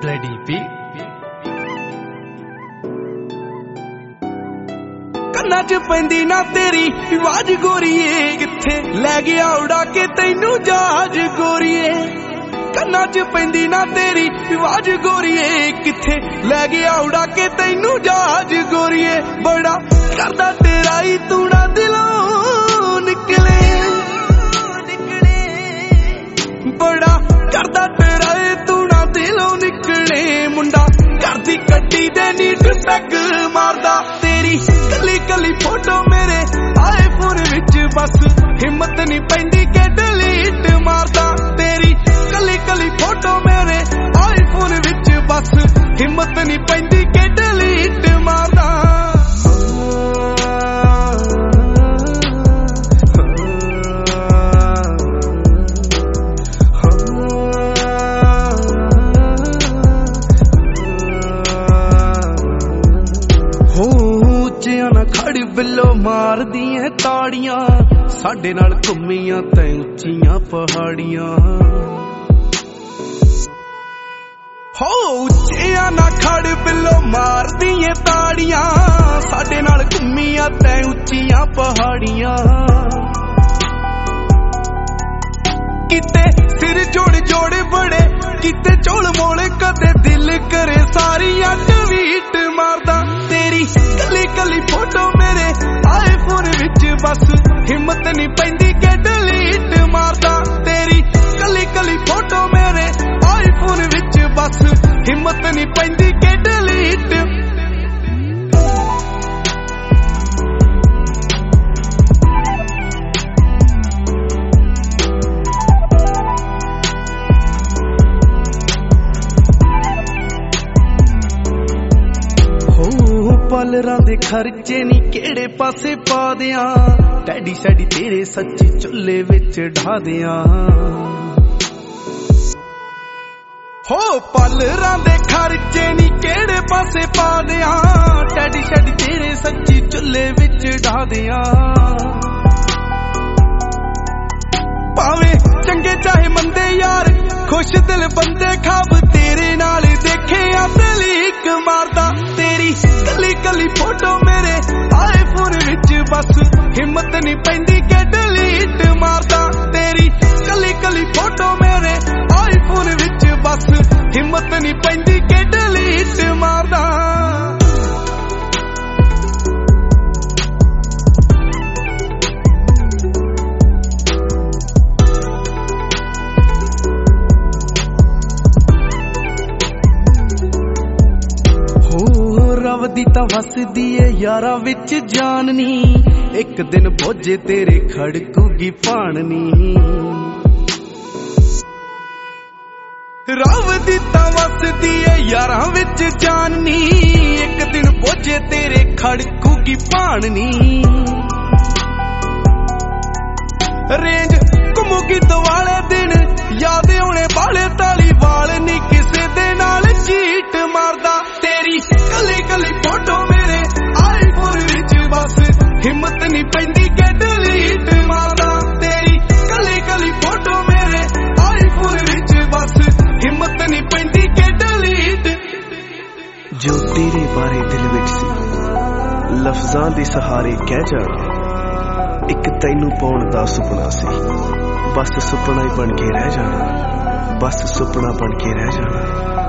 Bloody P ਕੰਨਾਂ 'ਚ ਪੈਂਦੀ ਨਾ ਤੇਰੀ ਆਵਾਜ਼ ਗੋਰੀਏ, ਕਿੱਥੇ ਲੈ ਗਿਆ ਉਡਾ ਕੇ ਤੈਨੂੰ ਜਹਾਜ਼ ਗੋਰੀਏ। ਕੰਨਾਂ 'ਚ ਪੈਂਦੀ ਨਾ ਤੇਰੀ ਆਵਾਜ਼ ਗੋਰੀਏ, ਕਿੱਥੇ ਲੈ ਗਿਆ ਉਡਾ ਕੇ ਤੈਨੂੰ ਜਹਾਜ਼ ਗੋਰੀਏ। ਬੜਾ ਕਰਦਾ ਤੇਰਾ ਹੀ ਤੂੰ ਨਾ ਦਿਲੋਂ ਨਿਕਲੇ, ਬੜਾ ਕਰਦਾ ਤੇਰਾ ਹੀ ਤੂੰ ਨਾ ਦਿਲੋਂ ਨਿਕਲੇ। ਮੁੰਡਾ ਕਰਦੀ ਗੱਡੀ ਦੇ ਨੀਟ ਪੈਗ ਮਾਰਦਾ, ਤੇਰੀ ਕੱਲੀ ਕੱਲੀ ਫੋਟੋ ਮੇਰੇ ਆਈਫੋਨ ਵਿੱਚ ਬਸ ਹਿੰਮਤ ਨਹੀਂ ਪੈਂਦੀ ਕਿ ਡਿਲੀਟ ਮਾਰਦਾ। ਤੇਰੀ ਕੱਲੀ ਕੱਲੀ ਫੋਟੋ ਮੇਰੇ ਆਈਫੋਨ ਵਿੱਚ ਬਸ ਹਿੰਮਤ ਨਹੀਂ ਪੈਂਦੀ ਕਿ ਡਿਲੀਟ ਮਾਰਦਾ। ਖੜ ਬਿੱਲੋ ਮਾਰਦੀਆਂ ਤਾੜੀਆਂ, ਸਾਡੇ ਨਾਲ ਘੁੰਮੀਆਂ ਤੈਂ ਉੱਚੀਆਂ ਪਹਾੜੀਆਂ। ਹੋ ਉੱਚਿਆਂ ਨਾ ਖੜ ਬਿੱਲੋ ਮਾਰਦੀਆਂ ਤਾੜੀਆਂ, ਸਾਡੇ ਨਾਲ ਘੁੰਮੀਆਂ ਤੈਂ ਉੱਚੀਆਂ ਪਹਾੜੀਆਂ। ਕਿਤੇ ਸਿਰ ਜੋੜ ਜੋੜ ਬੜੇ, ਕਿਤੇ ਝੋਲ ਮੋਲ, ਕਦੇ ਦਿਲ ਕਰੇ ਸਾਰੀਆਂ ਟਵੀਟ ਮਾਰਦਾ। ਤੇਰੀ ਕੱਲੀ ਕੱਲੀ ਫੋਟੋ ਮੇਰੇ ਆਈਫੋਨ ਵਿੱਚ ਬਸ ਹਿੰਮਤ ਨਹੀਂ ਪੈਂਦੀ ਕਿ ਡਿਲੀਟ ਮਾਰਦਾ। ਤੇਰੀ ਕੱਲੀ ਕੱਲੀ ਫੋਟੋ ਮੇਰੇ ਆਈਫੋਨ ਵਿੱਚ ਬਸ ਹਿੰਮਤ ਨਹੀਂ ਪੈਂਦੀ ਕਿ ਡਿਲੀਟ। ਪਾਲਰਾਂ ਦੇ ਖਰਚੇ ਨੀ ਕਿਹੜੇ ਪਾਸੇ ਪਾ ਦਿਆਂ, ਡੈਡੀ ਸੈਡੀ ਤੇਰੇ ਸੱਚੀ ਚੁੱਲ੍ਹੇ ਵਿੱਚ ਢਾ ਦਿਆਂ। ਹੋ ਪਾਲਰਾਂ ਦੇ ਖਰਚੇ ਨੀ ਕਿਹੜੇ ਪਾਸੇ ਪਾ ਦਿਆਂ, ਡੈਡੀ ਸੈਡੀ ਤੇਰੇ ਸੱਚੀ ਚੁੱਲ੍ਹੇ ਵਿੱਚ ਢਾ ਦਿਆਂ। ਭਾਵੇਂ ਚੰਗੇ ਚਾਹੇ ਮੰਦੇ ਯਾਰ, ਖੁਸ਼ ਦਿਲ ਬੰਦੇ ਖਾਬ ਤੇਰੇ ਨਾਲ ਦੇਖਿਆ ਤਲੀਕ ਮਾਰਦਾ। ਤੇਰੀ ਕੱਲੀ ਕੱਲੀ ਫੋਟੋ ਮੇਰੇ ਆਈਫੋਨ ਵਿੱਚ ਬਸ ਹਿੰਮਤ ਨਹੀਂ ਪੈਂਦੀ ਕਿ ਡਿਲੀਟ ਮਾਰਦਾ। ਤੇਰੀ ਕੱਲੀ ਕੱਲੀ ਫੋਟੋ ਮੇਰੇ ਆਈਫੋਨ ਵਿੱਚ ਬਸ ਹਿੰਮਤ ਨਹੀਂ ਪੈਂਦੀ ਕਿ ਡਿਲੀਟ ਮਾਰਦਾ। ਰੱਬ ਦੀ ਤਾਂ ਵਸਦੀ ਏ ਯਾਰਾਂ ਵਿੱਚ ਜਾਨ ਨੀ, ਇੱਕ ਦਿਨ ਬੋਝੇ ਤੇਰੇ ਖੜਕੂਗੀ ਭਾਣ ਨੀ। ਰੱਬ ਦੀ ਤਾਂ ਵਸਦੀ ਏ ਯਾਰਾਂ ਵਿੱਚ ਜਾਨ ਨੀ, ਇੱਕ ਦਿਨ ਬੋਝੇ ਤੇਰੇ ਖੜਕੂਗੀ ਭਾਣ ਨੀ। ਰੇਂਜ ਘੁੰਮੂਗੀ ਦੁਆਲੇ ਦਿਨ, ਯਾਦ ਆਉਣੇ ਵਾਲੇ ਤਾਲੀ ਵਾਲ ਨੀ ਕਿਸੇ ਦੇ ਨਾਲ ਚੀਟ ਮਾਰਦਾ। ਤੇਰੀ ਕੱਲੀ ਕੱਲੀ ਫੋਟੋ ਮੇਰੇ ਆਈਫੋਨ ਵਿੱਚ ਬਸ ਹਿੰਮਤ ਨਹੀਂ ਪੈਂਦੀ ਕਿ ਡਿਲੀਟ ਮਾਰਦਾ। ਤੇਰੀ ਕੱਲੀ ਕੱਲੀ ਫੋਟੋ ਮੇਰੇ ਆਈਫੋਨ ਵਿੱਚ ਬਸ ਹਿੰਮਤ ਨਹੀਂ ਪੈਂਦੀ ਕਿ ਡਿਲੀਟ। ਜੋ ਤੇਰੇ ਬਾਰੇ ਦਿਲ ਵਿੱਚ ਸੀ ਲਫ਼ਜ਼ਾਂ ਦੇ ਸਹਾਰੇ ਕਹਿ ਜਾਣਾ, ਇੱਕ ਤੈਨੂੰ ਪਾਉਣ ਦਾ ਸੁਪਨਾ ਸੀ, ਬਸ ਸੁਪਨਾ ਹੀ ਬਣ ਕੇ ਰਹਿ ਜਾਣਾ, ਬਸ ਸੁਪਨਾ ਬਣ ਕੇ ਰਹਿ ਜਾਣਾ।